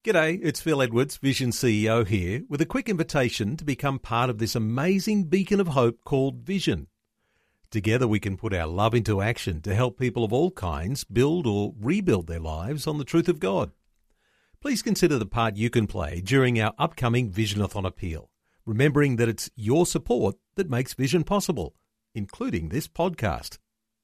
G'day, it's Phil Edwards, Vision CEO here, with a quick invitation to become part of this amazing beacon of hope called Vision. Together we can put our love into action to help people of all kinds build or rebuild their lives on the truth of God. Please consider the part you can play during our upcoming Visionathon appeal, remembering that it's your support that makes Vision possible, including this podcast.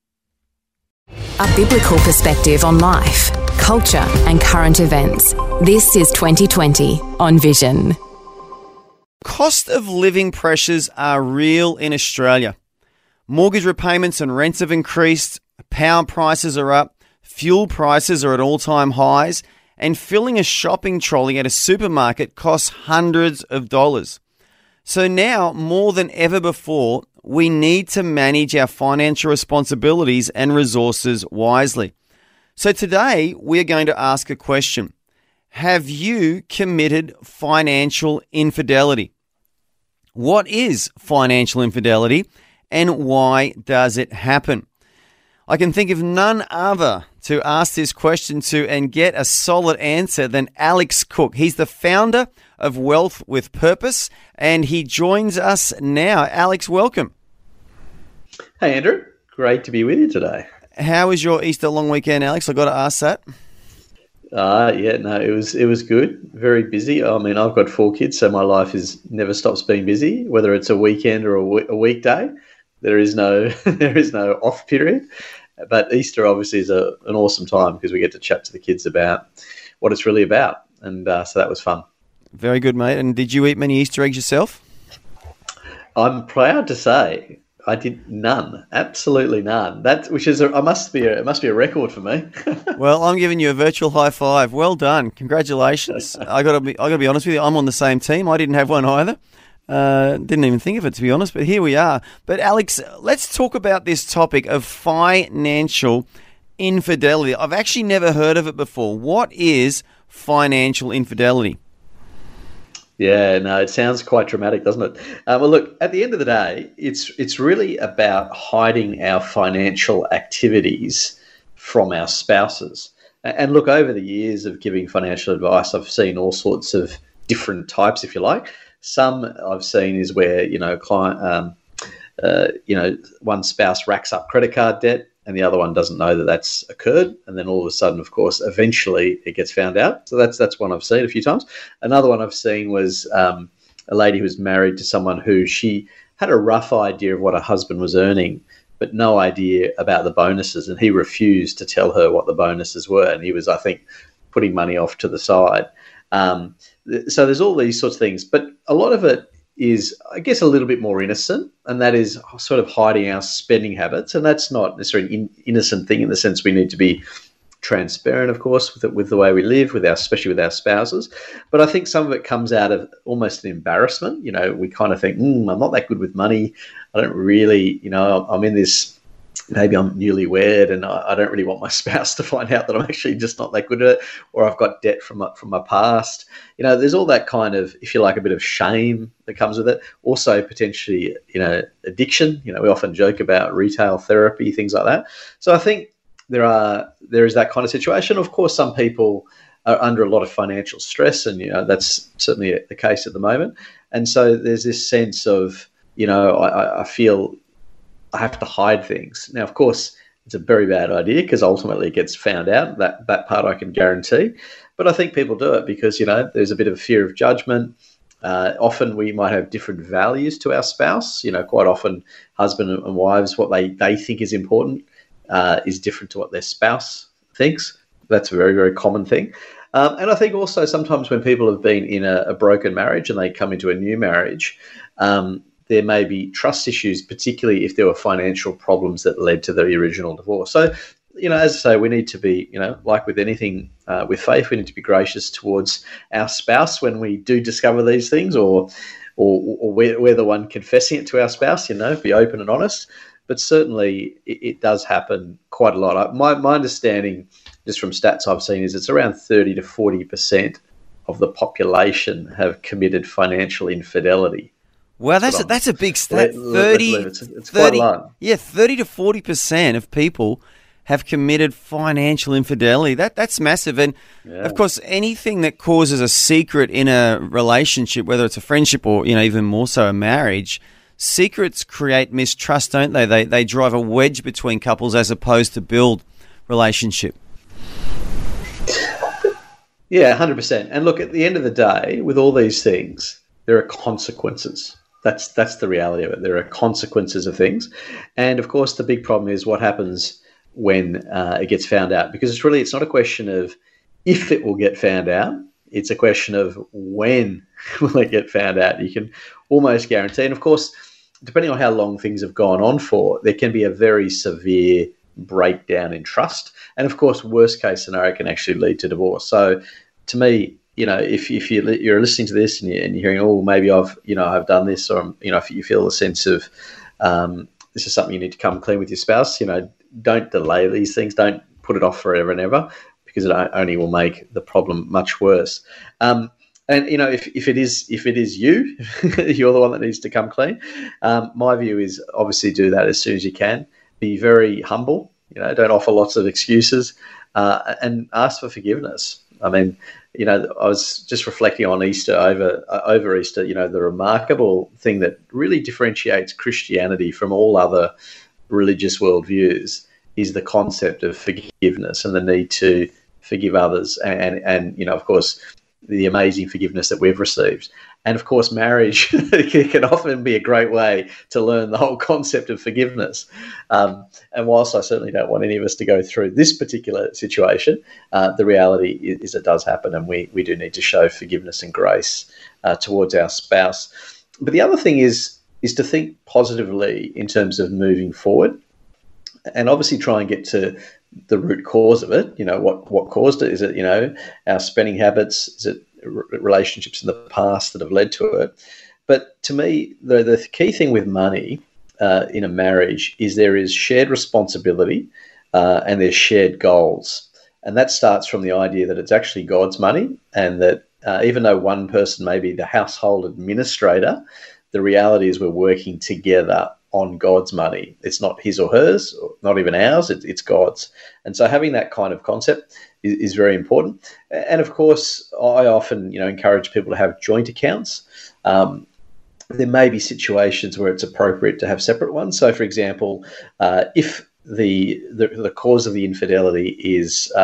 A biblical perspective on life, culture and current events. This is 2020 on Vision. Cost of living pressures are real in Australia. Mortgage repayments and rents have increased, power prices are up, fuel prices are at all-time highs, and filling a shopping trolley at a supermarket costs hundreds of dollars. So now, more than ever before, we need to manage our financial responsibilities and resources wisely. So today, we're going to ask a question. Have you committed financial infidelity? What is financial infidelity and why does it happen? I can think of none other to ask this question to and get a solid answer than Alex Cook. He's the founder of Wealth with Purpose and he joins us now. Alex, welcome. Hey, Andrew. Great to be with you today. How was your Easter long weekend, Alex? I've got to ask that. It was good. Very busy. I mean, I've got 4 kids, so my life never stops being busy, whether it's a weekend or a weekday. There is no off period. But Easter obviously is an awesome time because we get to chat to the kids about what it's really about. And so that was fun. Very good, mate. And did you eat many Easter eggs yourself? I'm proud to say I did none, absolutely none. It must be a record for me. Well, I'm giving you a virtual high five. Well done, congratulations. I got to be honest with you. I'm on the same team. I didn't have one either. Didn't even think of it, to be honest. But here we are. But Alex, let's talk about this topic of financial infidelity. I've actually never heard of it before. What is financial infidelity? Yeah, no, it sounds quite dramatic, doesn't it? Well, look, at the end of the day, it's really about hiding our financial activities from our spouses. And look, over the years of giving financial advice, I've seen all sorts of different types, if you like. Some I've seen is where one spouse racks up credit card debt and the other one doesn't know that that's occurred. And then all of a sudden, of course, eventually it gets found out. So that's one I've seen a few times. Another one I've seen was a lady who was married to someone who she had a rough idea of what her husband was earning, but no idea about the bonuses. And he refused to tell her what the bonuses were. And he was, I think, putting money off to the side. So there's all these sorts of things. But a lot of it is, I guess, a little bit more innocent, and that is sort of hiding our spending habits. And that's not necessarily an innocent thing in the sense we need to be transparent, of course, with the way we live, especially with our spouses. But I think some of it comes out of almost an embarrassment. You know, we kind of think, I'm not that good with money. I don't really, I'm in this, maybe I'm newlywed and I don't really want my spouse to find out that I'm actually just not that good at it, or I've got debt from my past. There's all that kind of, if you like, a bit of shame that comes with it. Also, potentially, addiction. We often joke about retail therapy, things like that. So I think there is that kind of situation. Of course, some people are under a lot of financial stress, and that's certainly the case at the moment. And so there's this sense of, I feel I have to hide things. Now, of course, it's a very bad idea because ultimately it gets found out. That part I can guarantee. But I think people do it because, there's a bit of fear of judgment. Often we might have different values to our spouse. Quite often husband and wives, what they think is important is different to what their spouse thinks. That's a very, very common thing. And I think also sometimes when people have been in a broken marriage and they come into a new marriage, there may be trust issues, particularly if there were financial problems that led to the original divorce. So, as I say, we need to be, like with anything with faith, we need to be gracious towards our spouse when we do discover these things, or we're the one confessing it to our spouse, be open and honest. But certainly it does happen quite a lot. My understanding, just from stats I've seen, is it's around 30 to 40% of the population have committed financial infidelity. Wow, that's a big stat. It's quite a lot. Yeah, 30 to 40% of people have committed financial infidelity. That's massive. And, of course, anything that causes a secret in a relationship, whether it's a friendship or, even more so a marriage, secrets create mistrust, don't they? They drive a wedge between couples as opposed to build relationship. Yeah, 100%. And look, at the end of the day, with all these things, there are consequences. That's the reality of it. There are consequences of things. And, of course, the big problem is what happens when it gets found out. Because it's not a question of if it will get found out. It's a question of when will it get found out. You can almost guarantee. And, of course, depending on how long things have gone on for, there can be a very severe breakdown in trust. And, of course, worst case scenario can actually lead to divorce. So, to me, if you're listening to this and you're hearing, oh, maybe I've done this, or if you feel a sense of this is something you need to come clean with your spouse, don't delay these things. Don't put it off forever and ever, because it only will make the problem much worse. And if it is you, you're the one that needs to come clean. My view is obviously do that as soon as you can. Be very humble. Don't offer lots of excuses, and ask for forgiveness. I mean, I was just reflecting on Easter over Easter. The remarkable thing that really differentiates Christianity from all other religious worldviews is the concept of forgiveness and the need to forgive others, and of course, the amazing forgiveness that we've received. And of course, marriage can often be a great way to learn the whole concept of forgiveness. And whilst I certainly don't want any of us to go through this particular situation, the reality is it does happen, and we do need to show forgiveness and grace towards our spouse. But the other thing is to think positively in terms of moving forward, and obviously try and get to the root cause of it. What caused it? Is it our spending habits? Is it relationships in the past that have led to it? But to me, the key thing with money in a marriage is there is shared responsibility and there's shared goals, and that starts from the idea that it's actually God's money, and that even though one person may be the household administrator, the reality is we're working together on God's money. It's not his or hers, or not even ours, it's God's. And so having that kind of concept is very important. And of course, I often encourage people to have joint accounts. There may be situations where it's appropriate to have separate ones. So for example, if the cause of the infidelity is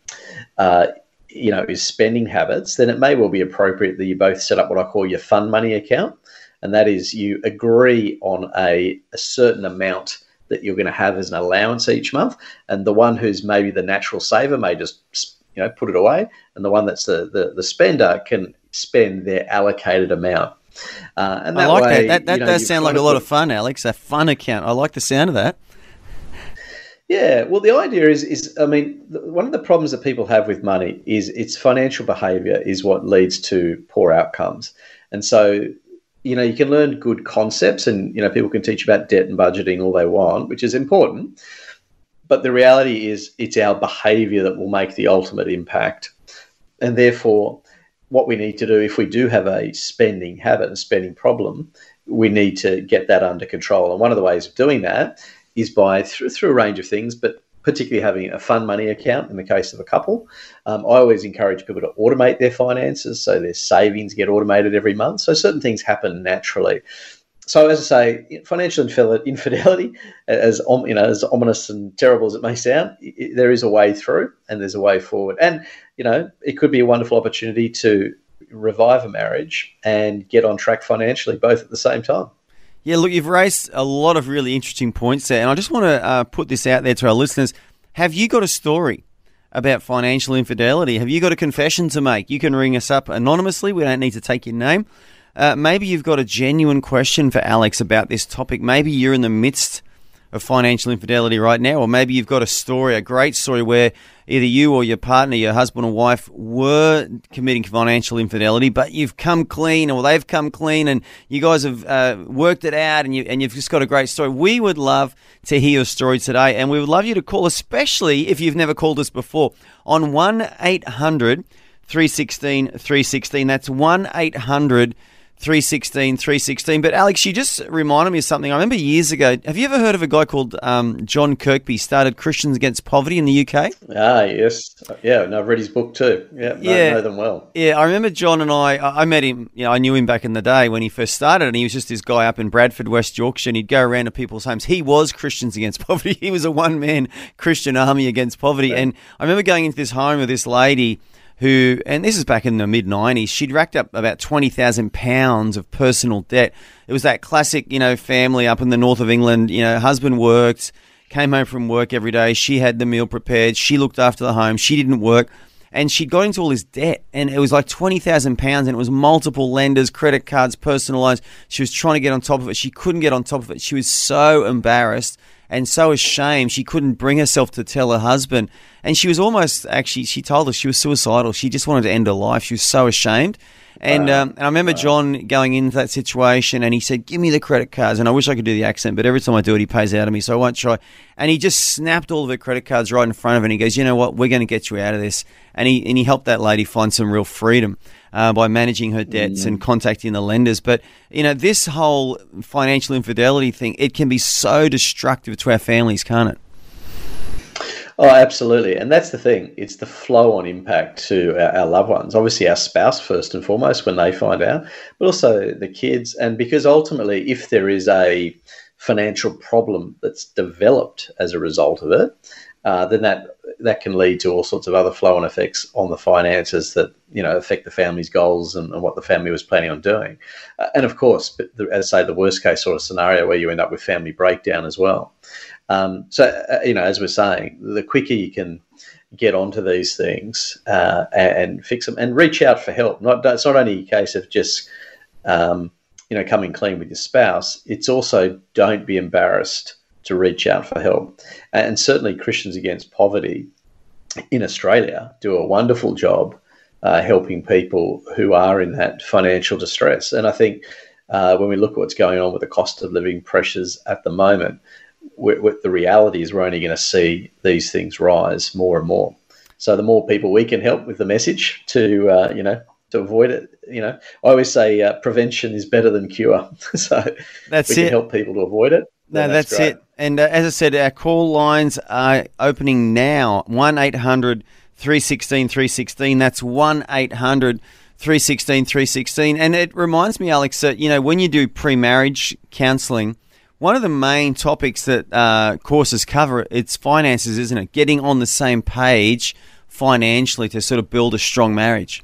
spending habits, then it may well be appropriate that you both set up what I call your fun money account. And that is, you agree on a certain amount that you're going to have as an allowance each month. And the one who's maybe the natural saver may just, put it away. And the one that's the spender can spend their allocated amount. And that I like way, that. That does sound like a lot of fun, Alex. A fun account. I like the sound of that. Yeah, well, the idea is one of the problems that people have with money is its financial behaviour is what leads to poor outcomes. And so, you can learn good concepts, and, people can teach about debt and budgeting all they want, which is important. But the reality is it's our behaviour that will make the ultimate impact. And therefore, what we need to do, if we do have a spending habit, a spending problem, we need to get that under control. And one of the ways of doing that is by through a range of things, but particularly having a fun money account in the case of a couple. I always encourage people to automate their finances, so their savings get automated every month. So certain things happen naturally. So as I say, financial infidelity, as ominous and terrible as it may sound, there is a way through and there's a way forward. And, it could be a wonderful opportunity to revive a marriage and get on track financially, both at the same time. Yeah, look, you've raised a lot of really interesting points there, and I just want to put this out there to our listeners. Have you got a story about financial infidelity? Have you got a confession to make? You can ring us up anonymously. We don't need to take your name. Maybe you've got a genuine question for Alex about this topic. Maybe you're in the midst of financial infidelity right now, or maybe you've got a story, a great story, where either you or your partner, your husband or wife, were committing financial infidelity, but you've come clean, or they've come clean, and you guys have worked it out, and you've just got a great story. We would love to hear your story today, and we would love you to call, especially if you've never called us before, on 1-800-316-316. That's 1-800 316. But Alex, you just reminded me of something. I remember years ago, have you ever heard of a guy called John Kirkby, started Christians Against Poverty in the UK? Ah, yes. Yeah, and I've read his book too. Yeah, know them well. Yeah, I remember John and I met him, I knew him back in the day when he first started, and he was just this guy up in Bradford, West Yorkshire, and he'd go around to people's homes. He was Christians Against Poverty. He was a one-man Christian army against poverty. Right. And I remember going into this home with this lady who, and this is back in the mid-90s, she'd racked up about £20,000 of personal debt. It was that classic, family up in the north of England, husband worked, came home from work every day, she had the meal prepared, she looked after the home, she didn't work, and she got into all this debt, and it was like £20,000, and it was multiple lenders, credit cards, personal loans. She was trying to get on top of it. She couldn't get on top of it. She was so embarrassed and so ashamed, she couldn't bring herself to tell her husband. And she was almost, actually, she told us she was suicidal. She just wanted to end her life. She was so ashamed. And I remember John going into that situation, and he said, give me the credit cards. And I wish I could do the accent, but every time I do it, he pays out of me, so I won't try. And he just snapped all of her credit cards right in front of her, and he goes, you know what, we're going to get you out of this. And he helped that lady find some real freedom by managing her debts and contacting the lenders. But, this whole financial infidelity thing, it can be so destructive to our families, can't it? Oh, absolutely. And that's the thing. It's the flow-on impact to our loved ones. Obviously, our spouse, first and foremost, when they find out, but also the kids. And because ultimately, if there is a financial problem that's developed as a result of it, then that can lead to all sorts of other flow-on effects on the finances that, affect the family's goals and what the family was planning on doing. And of course, as I say, the worst-case sort of scenario where you end up with family breakdown as well. As we're saying, the quicker you can get onto these things and fix them and reach out for help. It's not only a case of just, coming clean with your spouse. It's also don't be embarrassed to reach out for help. And certainly Christians Against Poverty in Australia do a wonderful job helping people who are in that financial distress. And I think when we look at what's going on with the cost of living pressures at the moment, the reality is we're only going to see these things rise more and more. So the more people we can help with the message to avoid it, I always say prevention is better than cure. So we can help people to avoid it. No, that's it. And as I said, our call lines are opening now, 1-800-316-316. That's 1-800-316-316. And it reminds me, Alex, that, when you do pre-marriage counselling, one of the main topics that courses cover, it's finances, isn't it? Getting on the same page financially to sort of build a strong marriage.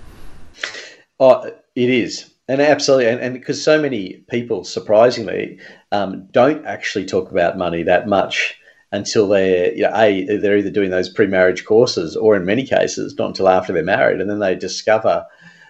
Oh, it is. And absolutely. And because so many people, surprisingly, don't actually talk about money that much until they're either doing those pre-marriage courses or in many cases, not until after they're married. And then they discover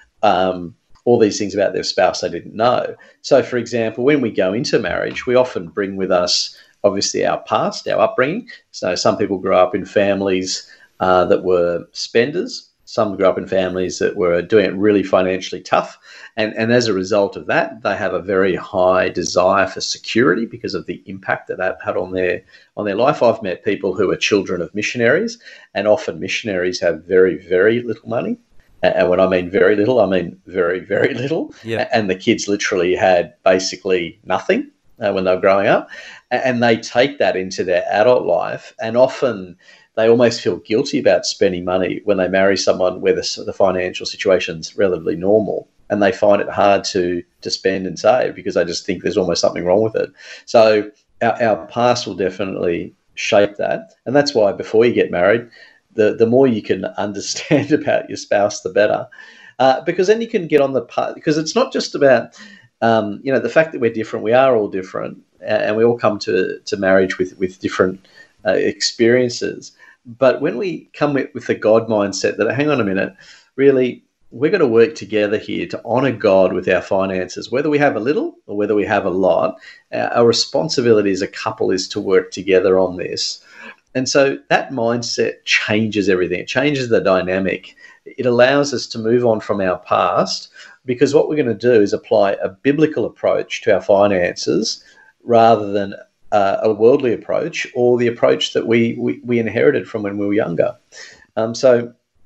all these things about their spouse they didn't know. So, for example, when we go into marriage, we often bring with us, obviously, our past, our upbringing. So some people grew up in families that were spenders. Some grew up in families that were doing it really financially tough. And as a result of that, they have a very high desire for security because of the impact that had on their life. I've met people who are children of missionaries, and often missionaries have very, very little money. And when I mean very little, I mean very, very little. Yeah. And the kids literally had basically nothing when they were growing up. And they take that into their adult life, and often they almost feel guilty about spending money when they marry someone where the financial situation's relatively normal, and they find it hard to spend and save because they just think there's almost something wrong with it. So our past will definitely shape that. And that's why before you get married, the more you can understand about your spouse, the better. Because then you can get on the path, because it's not just about, the fact that we're different. We are all different, and we all come to marriage with different experiences. But when we come with the God mindset that, hang on a minute, really, we're going to work together here to honor God with our finances, whether we have a little or whether we have a lot. Our responsibility as a couple is to work together on this. And so that mindset changes everything. It changes the dynamic. It allows us to move on from our past, because what we're going to do is apply a biblical approach to our finances rather than a worldly approach, or the approach that we inherited from when we were younger. So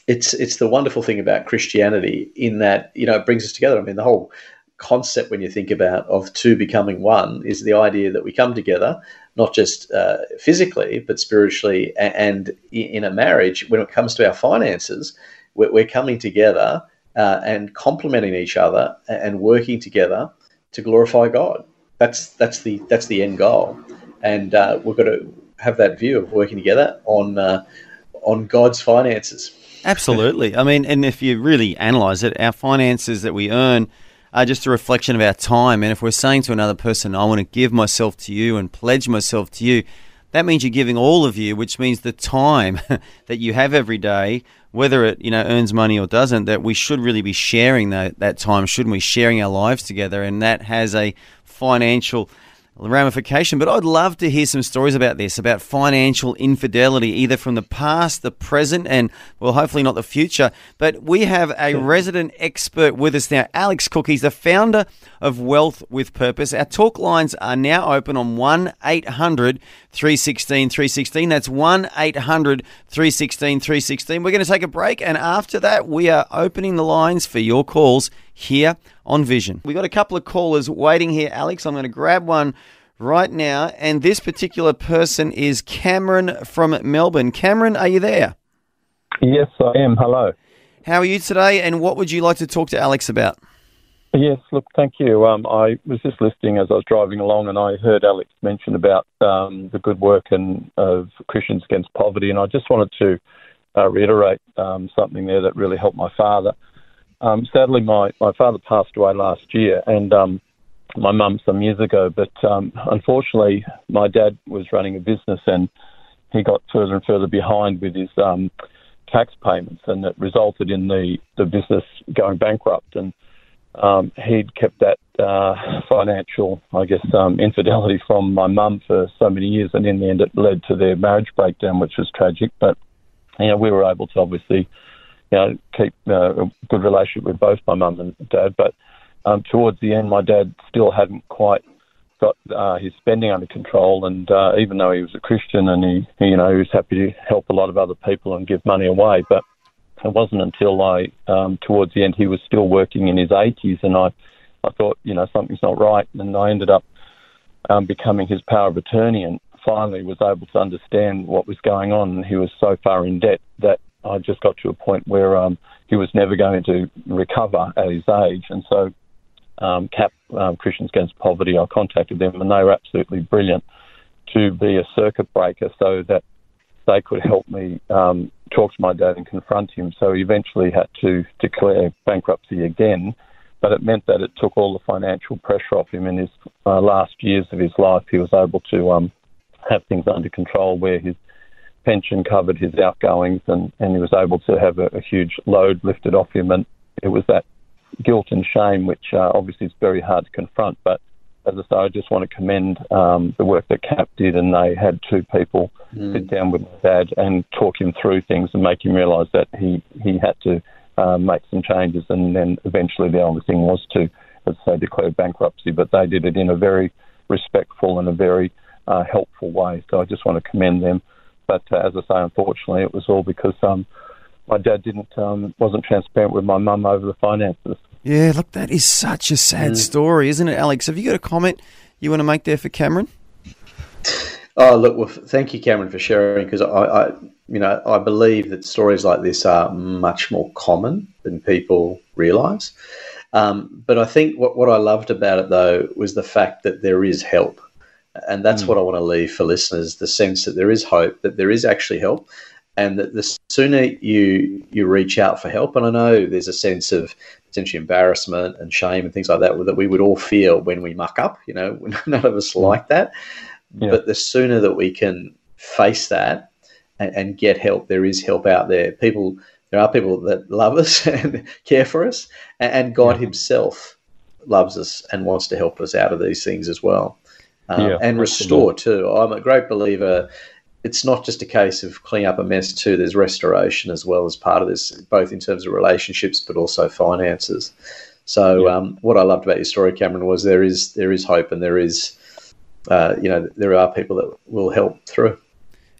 it's the wonderful thing about Christianity in that, it brings us together. I mean, the whole concept when you think about of two becoming one is the idea that we come together, not just physically, but spiritually, and in a marriage, when it comes to our finances, we're coming together and complementing each other and working together to glorify God. That's the end goal, and we've got to have that view of working together on God's finances. Absolutely. I mean, and if you really analyse it, our finances that we earn are just a reflection of our time. And if we're saying to another person, I want to give myself to you and pledge myself to you, that means you're giving all of you, which means the time that you have every day, whether it earns money or doesn't, that we should really be sharing that time, shouldn't we? Sharing our lives together, and that has a financial ramification. But I'd love to hear some stories about this, about financial infidelity, either from the past, the present, and, well, hopefully not the future. But we have a resident expert with us now, Alex Cook. He's the founder of Wealth with Purpose. Our talk lines are now open on 1-800-316-316. That's 1-800-316-316. We're going to take a break, and after that, we are opening the lines for your calls here on Vision. We've got a couple of callers waiting here, Alex. I'm going to grab one right now, and this particular person is Cameron from Melbourne. Cameron, are you there? Yes, I am. Hello. How are you today, and what would you like to talk to Alex about? Yes, look, thank you. I was just listening as I was driving along, and I heard Alex mention about the good work of Christians Against Poverty, and I just wanted to reiterate something there that really helped my father. Sadly, my father passed away last year, and my mum some years ago. But unfortunately, my dad was running a business, and he got further and further behind with his tax payments, and it resulted in the business going bankrupt. And he'd kept that financial, infidelity from my mum for so many years, and in the end, it led to their marriage breakdown, which was tragic. But we were able to obviously keep a good relationship with both my mum and dad. But towards the end, my dad still hadn't quite got his spending under control. And even though he was a Christian and he was happy to help a lot of other people and give money away, but it wasn't until towards the end, he was still working in his 80s, and I thought, something's not right. And I ended up becoming his power of attorney, and finally was able to understand what was going on. And he was so far in debt that I just got to a point where he was never going to recover at his age. And so CAP, Christians Against Poverty, I contacted them, and they were absolutely brilliant to be a circuit breaker so that they could help me talk to my dad and confront him. So he eventually had to declare bankruptcy again, but it meant that it took all the financial pressure off him. In his last years of his life, he was able to have things under control where his pension covered his outgoings, and he was able to have a huge load lifted off him. And it was that guilt and shame, which obviously is very hard to confront. But as I say, I just want to commend the work that CAP did, and they had two people sit down with my dad and talk him through things and make him realise that he had to make some changes. And then eventually the only thing was to, as I say, declare bankruptcy. But they did it in a very respectful and a very helpful way. So I just want to commend them. But as I say, unfortunately, it was all because my dad wasn't transparent with my mum over the finances. Yeah, look, that is such a sad story, isn't it, Alex? Have you got a comment you want to make there for Cameron? Oh, look, well, thank you, Cameron, for sharing, because I believe that stories like this are much more common than people realise. But I think what I loved about it, though, was the fact that there is help. And that's what I want to leave for listeners, the sense that there is hope, that there is actually help, and that the sooner you reach out for help, and I know there's a sense of potentially embarrassment and shame and things like that we would all feel when we muck up, none of us like that. Yeah. But the sooner that we can face that and get help, there is help out there. There are people that love us and care for us, and God himself loves us and wants to help us out of these things as well. And restore too. I'm a great believer. It's not just a case of cleaning up a mess too. There's restoration as well as part of this, both in terms of relationships but also finances. So what I loved about your story, Cameron, was there is hope, and there is, there are people that will help through.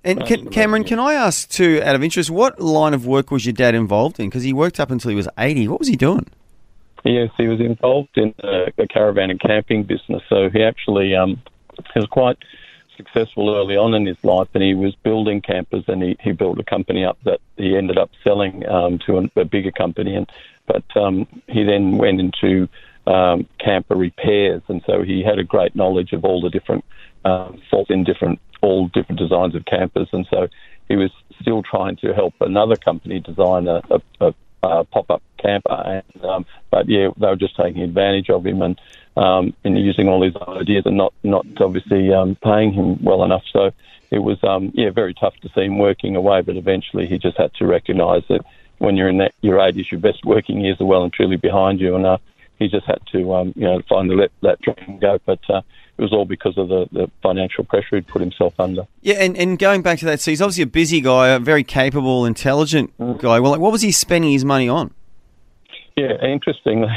And Cameron, can I ask too, out of interest, what line of work was your dad involved in? Because he worked up until he was 80. What was he doing? Yes, he was involved in a caravan and camping business. So he actually he was quite successful early on in his life, and he was building campers, and he built a company up that he ended up selling to a bigger company. But he then went into camper repairs, and so he had a great knowledge of all the different faults in all different designs of campers, and so he was still trying to help another company design a pop-up camper, but yeah, they were just taking advantage of him and using all his ideas and not obviously paying him well enough. So it was very tough to see him working away, but eventually he just had to recognise that when you're in your 80s, your best working years are well and truly behind you, and he just had to finally let that dream go. But it was all because of the financial pressure he'd put himself under. Yeah, and going back to that, so he's obviously a busy guy, a very capable, intelligent guy. Well, what was he spending his money on? Yeah, interestingly,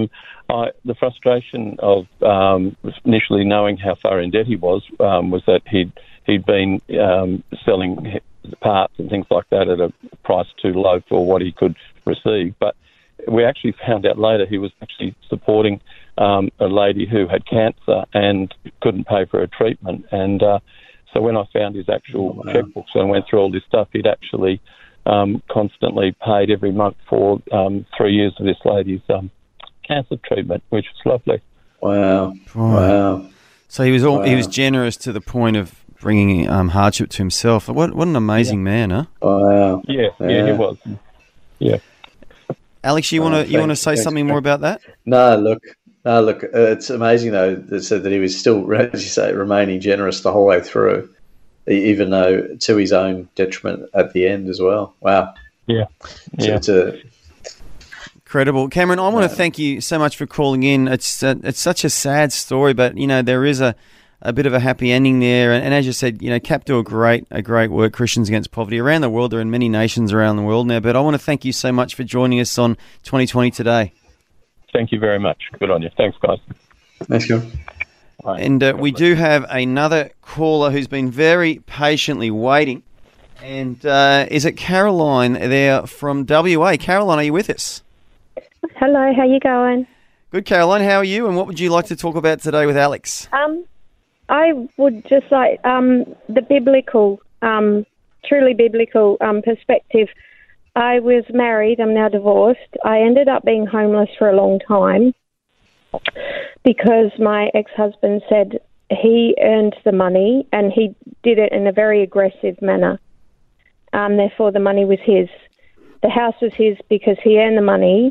the frustration of initially knowing how far in debt he was that he'd been selling parts and things like that at a price too low for what he could receive. But we actually found out later he was actually supporting a lady who had cancer and couldn't pay for her treatment. And so when I found his actual checkbooks and went through all this stuff, he'd actually constantly paid every month for 3 years of this lady's cancer treatment, which was lovely. Wow. Wow. So he was generous to the point of bringing hardship to himself. What an amazing man, huh? Wow. Yeah, he was. Yeah. Alex, you want to say something more about that? No, look. It's amazing though that he was still, as you say, remaining generous the whole way through, even though to his own detriment at the end as well. Wow. Yeah. It's incredible. Cameron, I want to thank you so much for calling in. It's such a sad story, but there is a bit of a happy ending there. And as you said, CAP do a great work, Christians Against Poverty, around the world. They're in many nations around the world now. But I want to thank you so much for joining us on 2020 today. Thank you very much. Good on you. Thanks, guys. Thanks, Cameron. And we do have another caller who's been very patiently waiting. And is it Caroline there from WA? Caroline, are you with us? Hello, how you going? Good, Caroline. How are you? And what would you like to talk about today with Alex? I would just like the biblical, truly biblical perspective. I was married. I'm now divorced. I ended up being homeless for a long time because my ex-husband said he earned the money and he did it in a very aggressive manner. Therefore, the money was his. The house was his because he earned the money.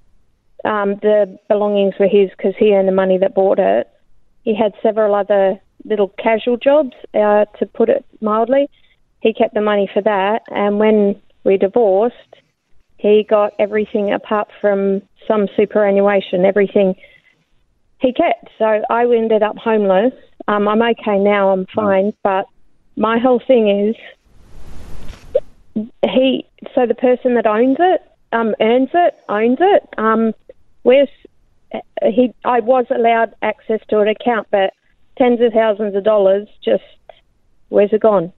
The belongings were his because he earned the money that bought it. He had several other little casual jobs, to put it mildly. He kept the money for that, and when we divorced, he got everything apart from some superannuation, everything he kept. So I ended up homeless. I'm okay now, I'm fine, but my whole thing is the person that owns it, owns it. I was allowed access to an account, but tens of thousands of dollars, just where's it gone?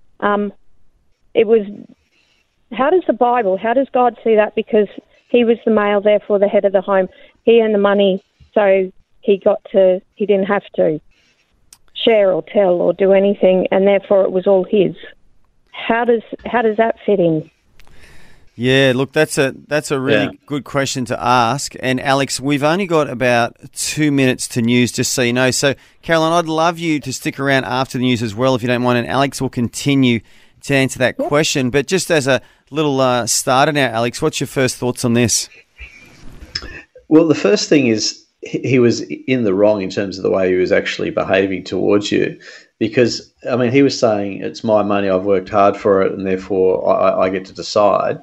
How does God see that? Because he was the male, therefore the head of the home. He earned the money, so he didn't have to share or tell or do anything, and therefore it was all his. How does that fit in? Yeah, look, that's a really good question to ask. And Alex, we've only got about 2 minutes to news, just so you know. So, Caroline, I'd love you to stick around after the news as well, if you don't mind. And Alex will continue to answer that question. But just as a little starter now, Alex, what's your first thoughts on this? Well, the first thing is he was in the wrong in terms of the way he was actually behaving towards you. Because, I mean, he was saying, it's my money, I've worked hard for it, and therefore I get to decide.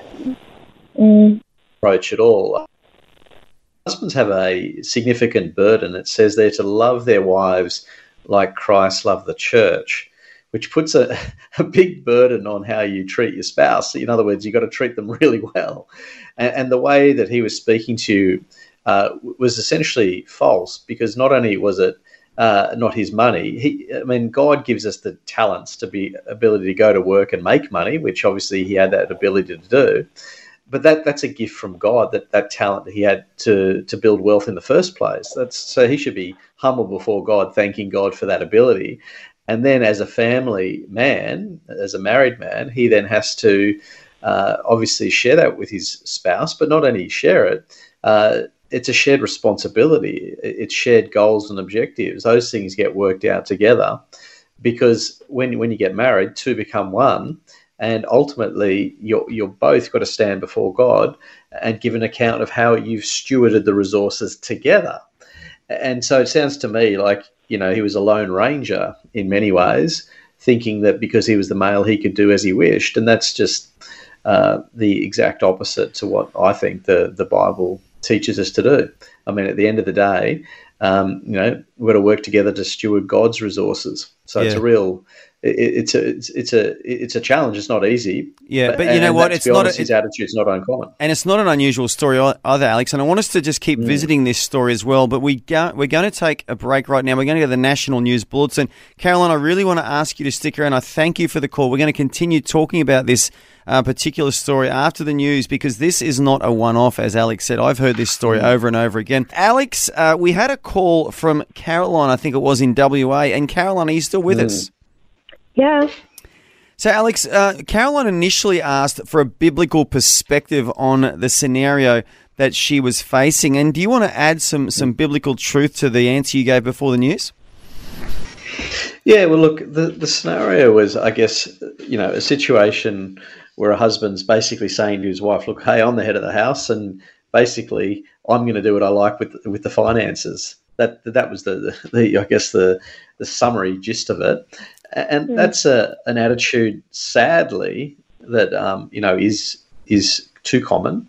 Approach it all. Husbands have a significant burden. It says they're to love their wives like Christ loved the church, which puts a big burden on how you treat your spouse. In other words, you've got to treat them really well. And the way that he was speaking to you was essentially false, because not only was it not his money. God gives us the talents ability to go to work and make money, which obviously he had that ability to do. But that's a gift from God, that talent that he had to build wealth in the first place. So he should be humble before God, thanking God for that ability. And then as a family man, as a married man, he then has to obviously share that with his spouse, but not only share it, it's a shared responsibility. It's shared goals and objectives. Those things get worked out together, because when you get married, two become one. And ultimately, you're both got to stand before God and give an account of how you've stewarded the resources together. And so it sounds to me like, he was a lone ranger in many ways, thinking that because he was the male, he could do as he wished. And that's just the exact opposite to what I think the Bible teaches us to do. At the end of the day, we've got to work together to steward God's resources. So it's a real... It's a challenge. It's not easy. Yeah, but you know what? It's not his attitude's not uncommon, and it's not an unusual story either, Alex. And I want us to just keep visiting this story as well. But we're going to take a break right now. We're going to go to the National News Bulletin. Caroline, I really want to ask you to stick around. I thank you for the call. We're going to continue talking about this particular story after the news, because this is not a one-off, as Alex said. I've heard this story over and over again. Alex, we had a call from Caroline, I think it was in WA. And Caroline, are you still with us? Yeah. So, Alex, Caroline initially asked for a biblical perspective on the scenario that she was facing. And do you want to add some biblical truth to the answer you gave before the news? Yeah, well, look, the scenario was, I guess, a situation where a husband's basically saying to his wife, look, hey, I'm the head of the house, and basically I'm going to do what I like with the finances. That was the summary gist of it. And that's an attitude, sadly, that is too common.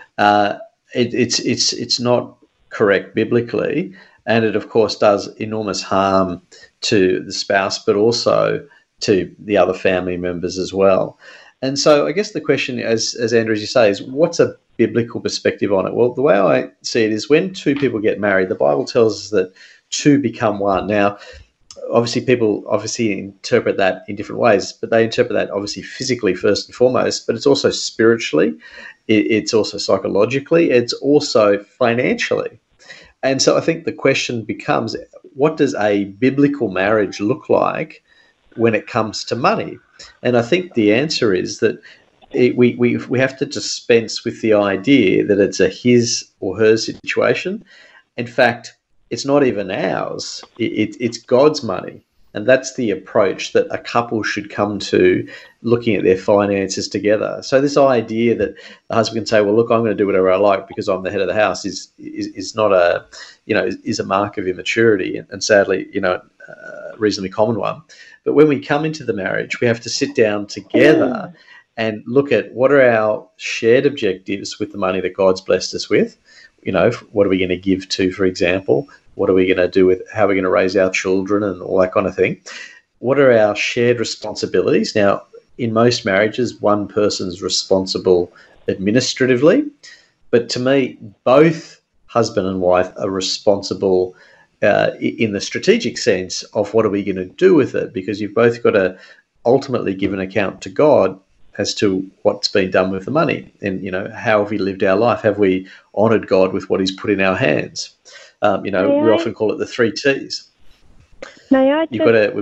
It's not correct biblically, and it of course does enormous harm to the spouse, but also to the other family members as well. And so, I guess the question, as Andrew, as you say, is what's a biblical perspective on it? Well, the way I see it is when two people get married, the Bible tells us that two become one. Now, obviously, people interpret that in different ways, but they interpret that obviously physically first and foremost, but it's also spiritually, it's also psychologically, it's also financially. And so I think the question becomes, what does a biblical marriage look like when it comes to money? And I think the answer is that we have to dispense with the idea that it's a his or her situation. In fact, it's not even ours. It's God's money. And that's the approach that a couple should come to looking at their finances together. So this idea that the husband can say, well, look, I'm going to do whatever I like because I'm the head of the house is not is a mark of immaturity, and sadly, a reasonably common one. But when we come into the marriage, we have to sit down together and look at what are our shared objectives with the money that God's blessed us with. What are we going to give to, for example? What are we going to do with how we're going to raise our children and all that kind of thing? What are our shared responsibilities? Now, in most marriages, one person's responsible administratively, but to me, both husband and wife are responsible in the strategic sense of what are we going to do with it, because you've both got to ultimately give an account to God as to what's been done with the money, and how have we lived our life? Have we honoured God with what He's put in our hands? We often call it the 3 T's. May I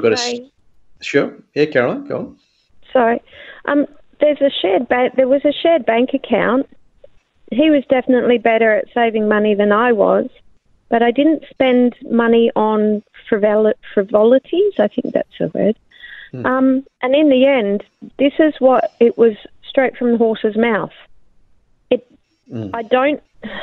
Sure. Yeah, Caroline, go on. Sorry. There was a shared bank account. He was definitely better at saving money than I was, but I didn't spend money on frivolities. I think that's a word. And in the end, this is what it was, straight from the horse's mouth. I don't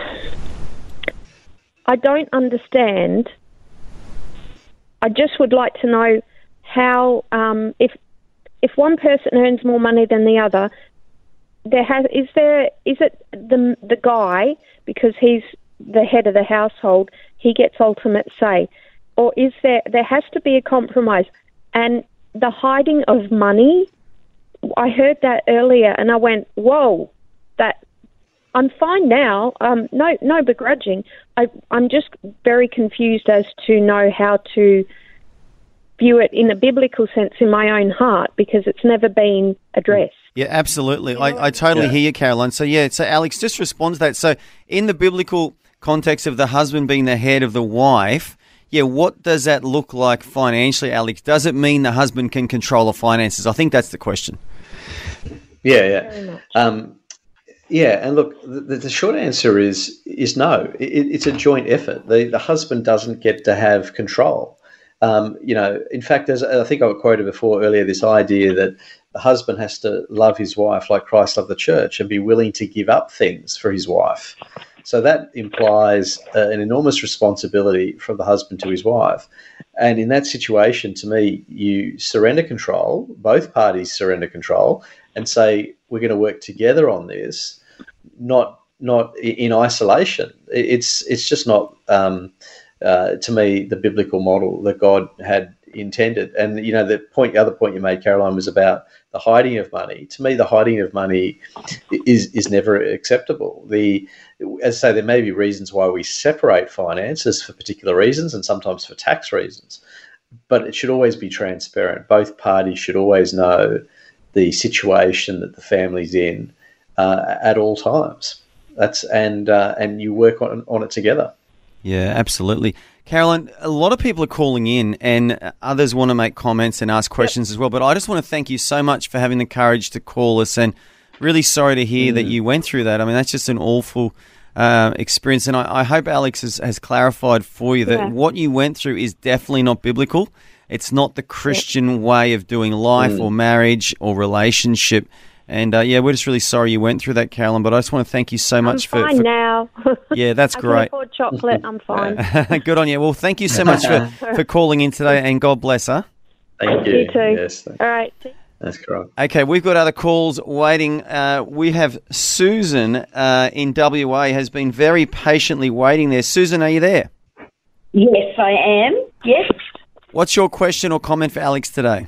understand. I just would like to know how, if one person earns more money than the other, is it the guy, because he's the head of the household, he gets ultimate say, or is there has to be a compromise? And the hiding of money, I heard that earlier, and I went, whoa, I'm fine now. No begrudging. I'm just very confused as to know how to view it in a biblical sense in my own heart, because it's never been addressed. Yeah, absolutely. I totally hear you, Caroline. So Alex, just respond to that. So in the biblical context of the husband being the head of the wife, what does that look like financially, Alex? Does it mean the husband can control the finances? I think that's the question. Yeah. And look, the short answer is no. It's a joint effort. The husband doesn't get to have control. In fact, as I think I quoted before earlier, this idea that the husband has to love his wife like Christ loved the church and be willing to give up things for his wife. So that implies an enormous responsibility from the husband to his wife. And in that situation, to me, you surrender control, both parties surrender control, and say, we're going to work together on this, not in isolation. It's just not, to me, the biblical model that God had intended. And, the other point you made, Caroline, was about the hiding of money. To me, the hiding of money is never acceptable. As I say, there may be reasons why we separate finances for particular reasons and sometimes for tax reasons, but it should always be transparent. Both parties should always know the situation that the family's in at all times. And you work on it together. Yeah, absolutely. Caroline, a lot of people are calling in and others want to make comments and ask questions as well, but I just want to thank you so much for having the courage to call us, and really sorry to hear that you went through that. I mean, that's just an awful experience, and I hope Alex has clarified for you that what you went through is definitely not biblical. It's not the Christian way of doing life or marriage or relationship. And, we're just really sorry you went through that, Caroline, but I just want to thank you so much for... I'm fine now. Yeah, that's great. I can afford chocolate. I'm fine. Good on you. Well, thank you so much for calling in today, and God bless her. Thank you. You too. Yes, all right. that's correct. Okay, we've got other calls waiting. We have Susan in WA has been very patiently waiting there. Susan, are you there? Yes, I am. Yes. What's your question or comment for Alex today?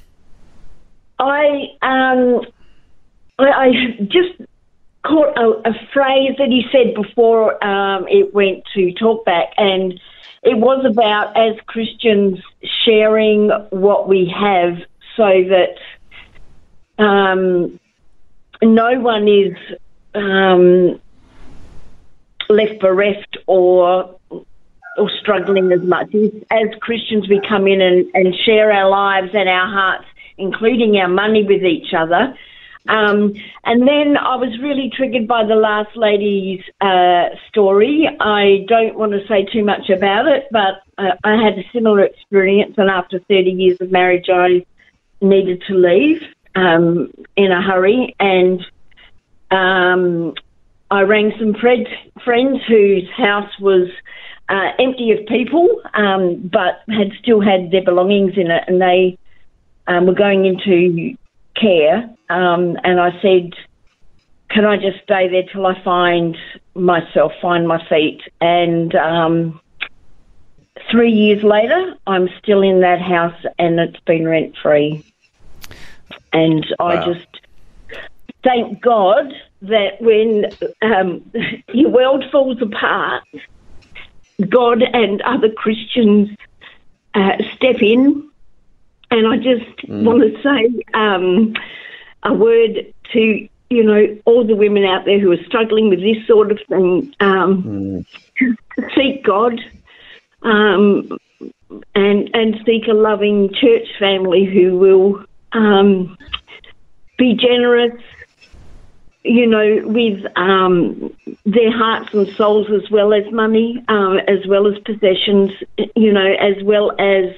I just caught a phrase that he said before it went to talkback, and it was about, as Christians, sharing what we have so that no one is left bereft or struggling as much. As Christians, we come in and share our lives and our hearts, including our money, with each other. And then I was really triggered by the last lady's story. I don't want to say too much about it, but I had a similar experience, and after 30 years of marriage, I needed to leave in a hurry, and I rang some friends whose house was empty of people, but had still had their belongings in it, and they were going into care, and I said, can I just stay there till I find my feet? And 3 years later, I'm still in that house, and it's been rent-free. And I just thank God that when your world falls apart, God and other Christians step in. And I just want to say a word to, all the women out there who are struggling with this sort of thing. Seek God and seek a loving church family who will be generous, with their hearts and souls, as well as money, as well as possessions, as well as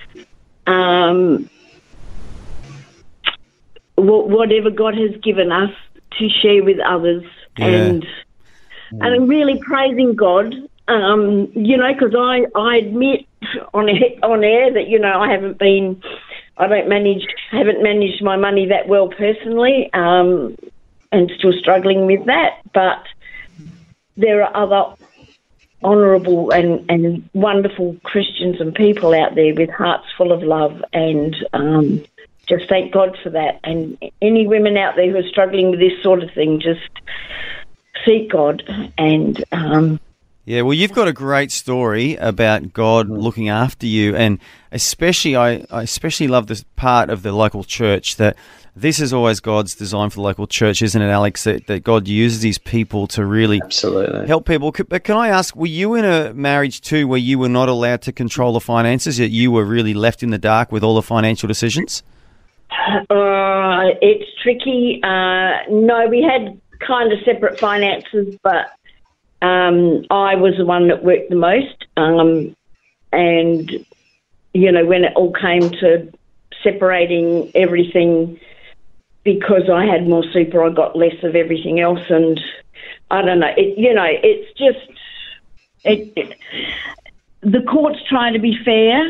whatever God has given us to share with others. Yeah. And I'm really praising God, because I admit on air that, I haven't managed my money that well personally, and still struggling with that. But there are other honourable and wonderful Christians and people out there with hearts full of love, and just thank God for that. And any women out there who are struggling with this sort of thing, just seek God and Yeah, well, you've got a great story about God looking after you, and especially I especially love this part of the local church, that this is always God's design for the local church, isn't it, Alex? That God uses these people to really Absolutely. help people. But can I ask, were you in a marriage too where you were not allowed to control the finances, yet you were really left in the dark with all the financial decisions? it's tricky. No, we had kind of separate finances, but I was the one that worked the most. And, you know, when it all came to separating everything, because I had more super, I got less of everything else. And I don't know, it's just, the court's trying to be fair.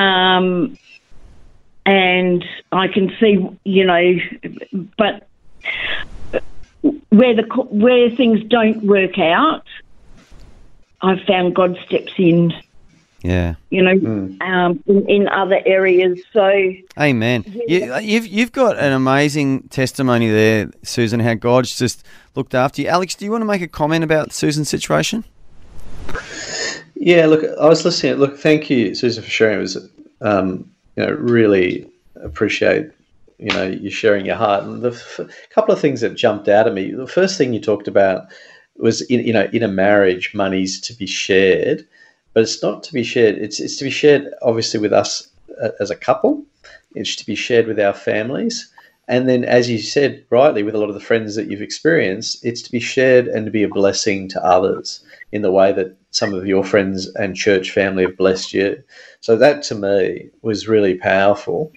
And I can see, but where things don't work out, I've found God steps in. Yeah. In other areas. So, amen. Yeah. You've got an amazing testimony there, Susan, how God's just looked after you. Alex, do you want to make a comment about Susan's situation? Yeah, look, I was listening. Look, thank you, Susan, for sharing. It was, really appreciate, you sharing your heart. And the couple of things that jumped out at me. The first thing you talked about was, in a marriage, money's to be shared, but it's not to be shared. It's to be shared, obviously, with us as a couple. It's to be shared with our families. And then, as you said rightly, with a lot of the friends that you've experienced, it's to be shared and to be a blessing to others in the way that some of your friends and church family have blessed you. So that, to me, was really powerful.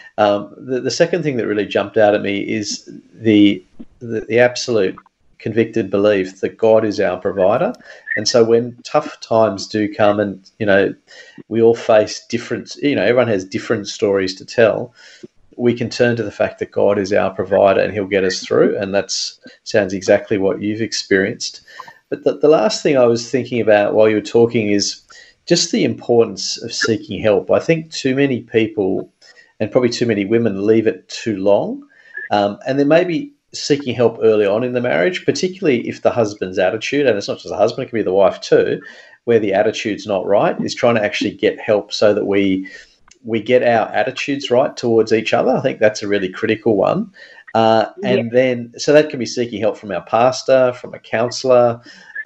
The second thing that really jumped out at me is the absolute convicted belief that God is our provider. And so when tough times do come and, we all face different, everyone has different stories to tell, we can turn to the fact that God is our provider and he'll get us through. And that sounds exactly what you've experienced. But the last thing I was thinking about while you were talking is just the importance of seeking help. I think too many people, and probably too many women, leave it too long. And then maybe seeking help early on in the marriage, particularly if the husband's attitude, and it's not just the husband, it can be the wife too, where the attitude's not right, is trying to actually get help so that we get our attitudes right towards each other. I think that's a really critical one. Then, so that can be seeking help from our pastor, from a counsellor,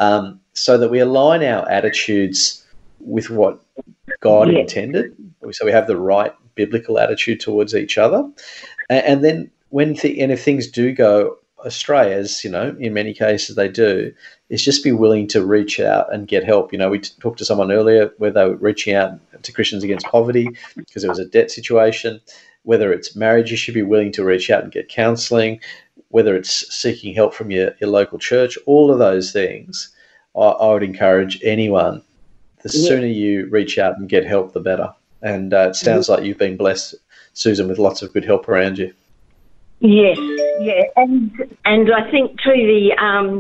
so that we align our attitudes with what God intended. So we have the right biblical attitude towards each other. And then if things do go astray, as, in many cases they do, is just be willing to reach out and get help. We talked to someone earlier where they were reaching out to Christians Against Poverty because there was a debt situation. Whether it's marriage, you should be willing to reach out and get counselling. Whether it's seeking help from your local church, all of those things, I would encourage anyone. The sooner you reach out and get help, the better. And it sounds like you've been blessed, Susan, with lots of good help around you. Yes, yeah, and I think too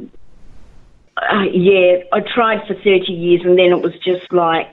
I tried for 30 years, and then it was just like,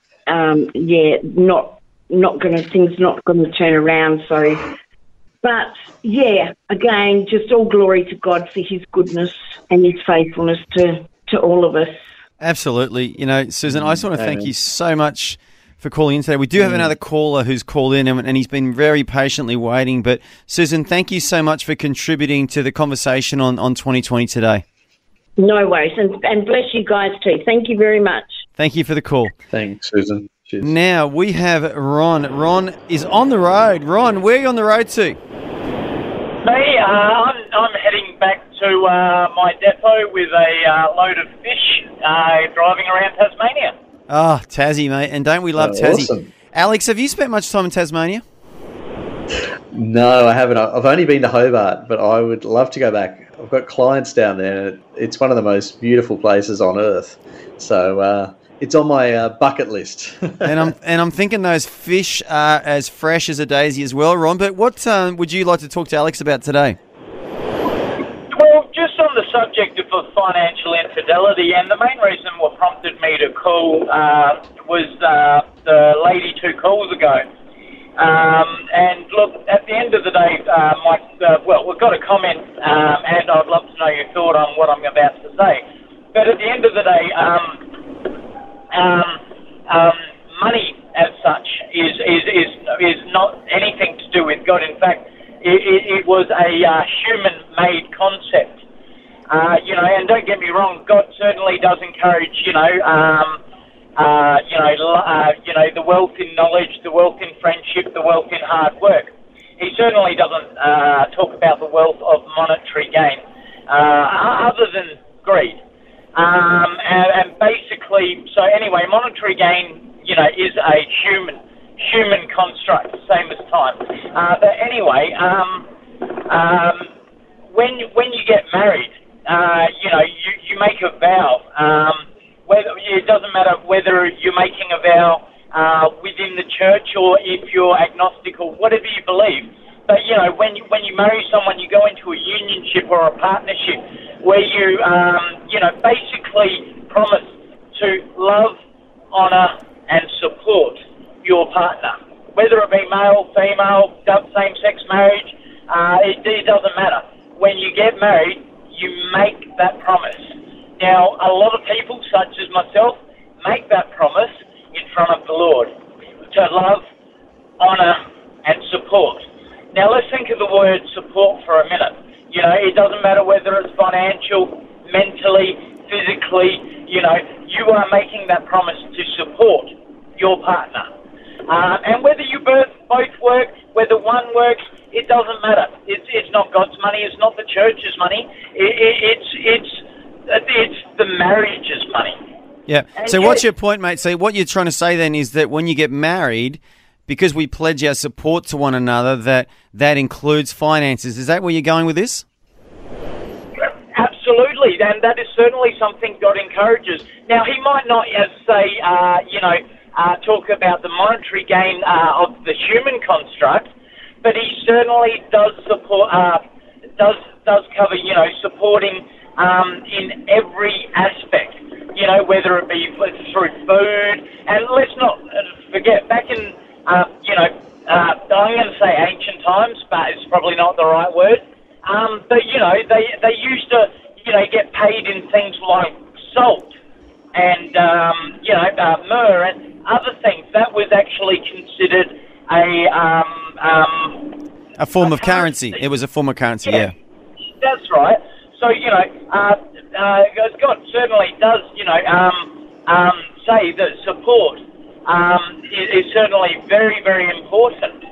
things not gonna turn around. So, but yeah, again, just all glory to God for His goodness and His faithfulness to all of us. Absolutely, Susan, I just want to thank you so much for calling in today. We do have another caller who's called in and he's been very patiently waiting. But Susan, thank you so much for contributing to the conversation on 2020 today. No worries, and bless you guys too. Thank you very much. Thank you for the call. Thanks, Susan. Cheers. Now we have Ron. Ron is on the road. Ron, where are you on the road to? Hey, I'm heading back to my depot with a load of fish, driving around Tasmania. Oh, Tassie, mate. And don't we love Tassie? Awesome. Alex, have you spent much time in Tasmania? No, I haven't. I've only been to Hobart, but I would love to go back. I've got clients down there. It's one of the most beautiful places on earth. So it's on my bucket list. and I'm thinking those fish are as fresh as a daisy as well, Ron. But what would you like to talk to Alex about today? Well, just on the subject of financial infidelity, and the main reason what prompted me to call was the lady 2 calls ago. And look, at the end of the day, Mike, we've got a comment, and I'd love to know your thought on what I'm about to say. But at the end of the day, money as such is not anything to do with God. In fact, it was a human-made concept. And don't get me wrong, God certainly does encourage, the wealth in knowledge, the wealth in friendship, the wealth in hard work. He certainly doesn't talk about the wealth of monetary gain, other than greed. And basically, so anyway, monetary gain, is a human construct, same as time. But anyway, when you get married, you make a vow. It doesn't matter whether you're making a vow within the church or if you're agnostic or whatever you believe. But when you marry someone, you go into a unionship or a partnership where you basically promise to love, honour, and support your partner, whether it be male, female, same-sex marriage. It doesn't matter. When you get married, you make that promise. Now, a lot of people, such as myself, make that promise in front of the Lord to love, honour, and support. Now, let's think of the word support for a minute. It doesn't matter whether it's financial, mentally, physically, you are making that promise to support your partner. And whether you both work, whether one works, it doesn't matter. It's not God's money. It's not the church's money. It's the marriage's money. Yeah. So what's your point, mate? So what you're trying to say then is that when you get married, because we pledge our support to one another, that includes finances. Is that where you're going with this? Absolutely, and that is certainly something God encourages. Now, he might not, as say, talk about the monetary gain of the human construct, but he certainly does support, does cover, supporting in every aspect. Whether it be through food, and let's not forget back in, I'm going to say ancient times, but it's probably not the right word. But they used to, get paid in things like salt and myrrh and other things. That was actually considered a form of currency. It was a form of currency, yeah. That's right. So God certainly does, say that support is certainly very, very important.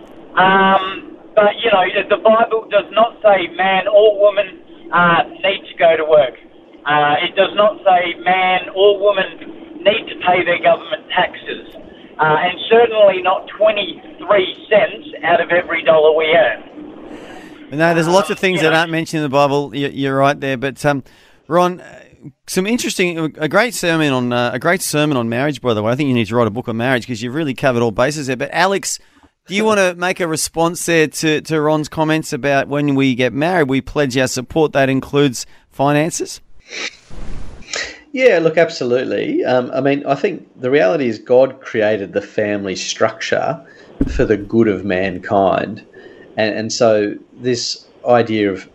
But the Bible does not say man or woman need to go to work. It does not say man or woman need to pay their government taxes, and certainly not 23 cents out of every dollar we earn. No, there's lots of things that aren't mentioned in the Bible. You're right there, but Ron, a great sermon on marriage. By the way, I think you need to write a book on marriage because you've really covered all bases there. But Alex, do you want to make a response there to Ron's comments about when we get married, we pledge our support? That includes finances. Yeah, look, absolutely. I think the reality is God created the family structure for the good of mankind. And so this idea of,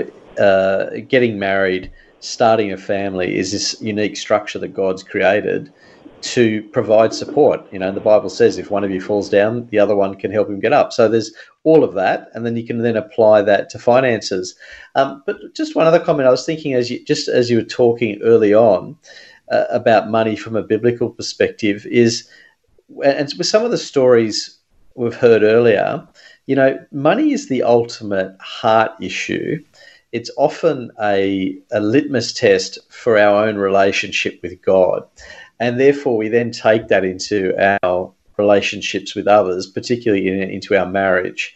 getting married, starting a family is this unique structure that God's created to provide support. The Bible says if one of you falls down, the other one can help him get up. So there's all of that, and then you can then apply that to finances. But just one other comment I was thinking as you were talking early on about money from a biblical perspective is, and with some of the stories we've heard earlier, money is the ultimate heart issue. It's often a litmus test for our own relationship with God. And therefore, we then take that into our relationships with others, particularly into our marriage.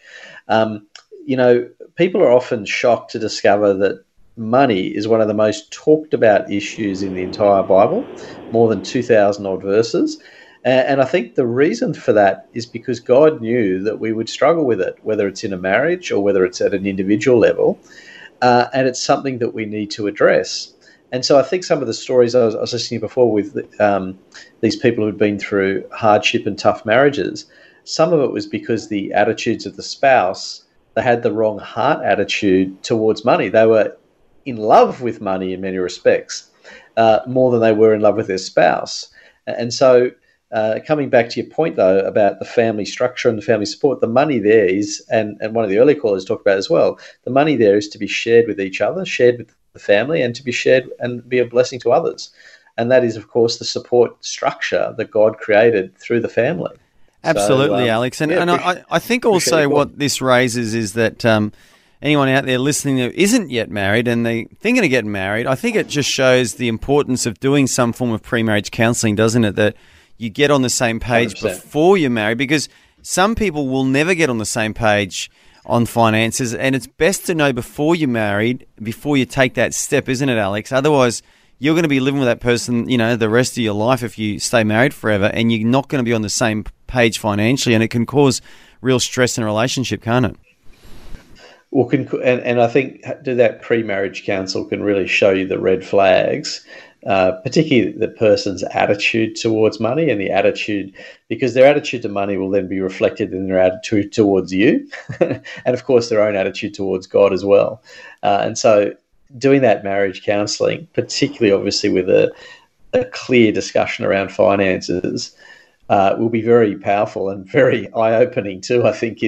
People are often shocked to discover that money is one of the most talked about issues in the entire Bible, more than 2,000 odd verses. And I think the reason for that is because God knew that we would struggle with it, whether it's in a marriage or whether it's at an individual level. And it's something that we need to address. And so I think some of the stories I was listening to before with these people who'd been through hardship and tough marriages, some of it was because the attitudes of the spouse, they had the wrong heart attitude towards money. They were in love with money in many respects, more than they were in love with their spouse. And so coming back to your point, though, about the family structure and the family support, the money there is, and one of the early callers talked about as well, the money there is to be shared with each other, shared with the family, and to be shared and be a blessing to others. And that is, of course, the support structure that God created through the family. Absolutely, so, Alex. And I think also what this raises is that anyone out there listening that isn't yet married and they're thinking of getting married, I think it just shows the importance of doing some form of pre-marriage counselling, doesn't it? That you get on the same page 100%. Before you're married, because some people will never get on the same page on finances, and it's best to know before you're married, before you take that step, isn't it, Alex? Otherwise, you're going to be living with that person, the rest of your life if you stay married forever, and you're not going to be on the same page financially, and it can cause real stress in a relationship, can't it? Well, and I think do that pre-marriage counsel can really show you the red flags, particularly the person's attitude towards money and the attitude, because their attitude to money will then be reflected in their attitude towards you and, of course, their own attitude towards God as well. And so doing that marriage counselling, particularly obviously with a clear discussion around finances, will be very powerful and very eye-opening too, I think,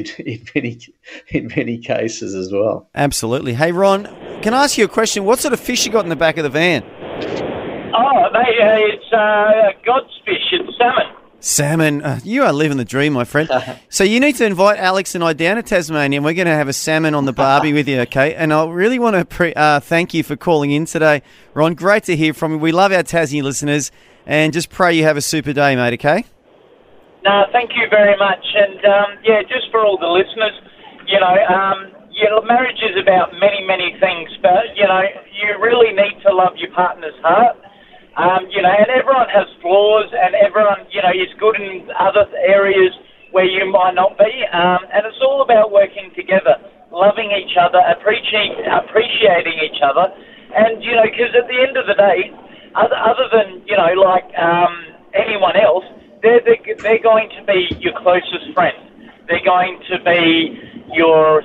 in many cases as well. Absolutely. Hey, Ron, can I ask you a question? What sort of fish you got in the back of the van? Oh, it's God's fish. It's salmon. Salmon. You are living the dream, my friend. So you need to invite Alex and I down to Tasmania, and we're going to have a salmon on the barbie with you, okay? And I really want to thank you for calling in today, Ron. Great to hear from you. We love our Tassie listeners, and just pray you have a super day, mate, okay? No, thank you very much. And, just for all the listeners, marriage is about many, many things, but, you really need to love your partner's heart. And everyone has flaws, and everyone, is good in other areas where you might not be. And it's all about working together, loving each other, appreciating each other. And, because at the end of the day, other than, anyone else, they're going to be your closest friend. They're going to be your,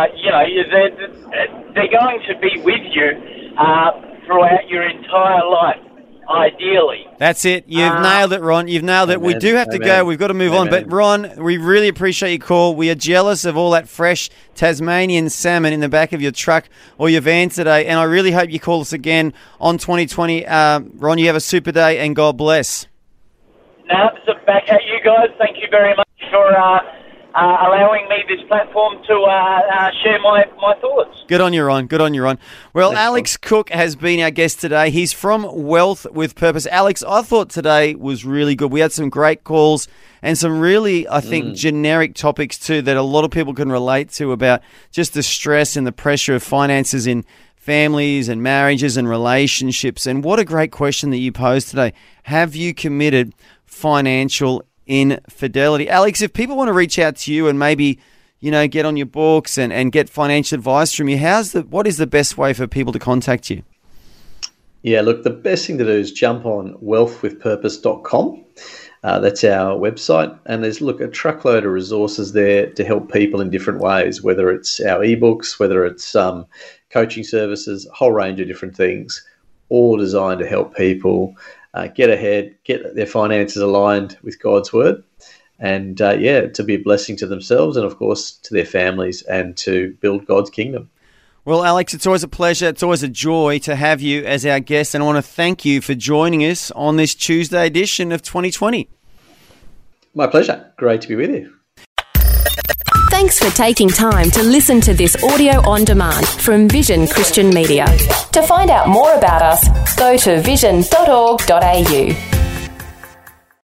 they're going to be with you throughout your entire life. Ideally. That's it. You've nailed it, Ron. You've nailed it. Amen. We do have to go. We've got to move on. But, Ron, we really appreciate your call. We are jealous of all that fresh Tasmanian salmon in the back of your truck or your van today. And I really hope you call us again on 2020. Ron, you have a super day and God bless. Now, so back at you guys. Thank you very much for allowing me this platform to share my thoughts. Good on you, Ron. Good on you, Ron. Well, thanks, Alex Cook has been our guest today. He's from Wealth with Purpose. Alex, I thought today was really good. We had some great calls and some really, I think, generic topics too that a lot of people can relate to about just the stress and the pressure of finances in families and marriages and relationships. And what a great question that you posed today. Have you committed financial infidelity? Alex, if people want to reach out to you and maybe, get on your books and get financial advice from you, what is the best way for people to contact you? Yeah, look, the best thing to do is jump on wealthwithpurpose.com. That's our website. And there's, a truckload of resources there to help people in different ways, whether it's our ebooks, whether it's coaching services, a whole range of different things, all designed to help people get ahead, get their finances aligned with God's word, and to be a blessing to themselves and, of course, to their families and to build God's kingdom. Well, Alex, it's always a pleasure. It's always a joy to have you as our guest, and I want to thank you for joining us on this Tuesday edition of 2020. My pleasure. Great to be with you. Thanks for taking time to listen to this audio on demand from Vision Christian Media. To find out more about us, go to vision.org.au.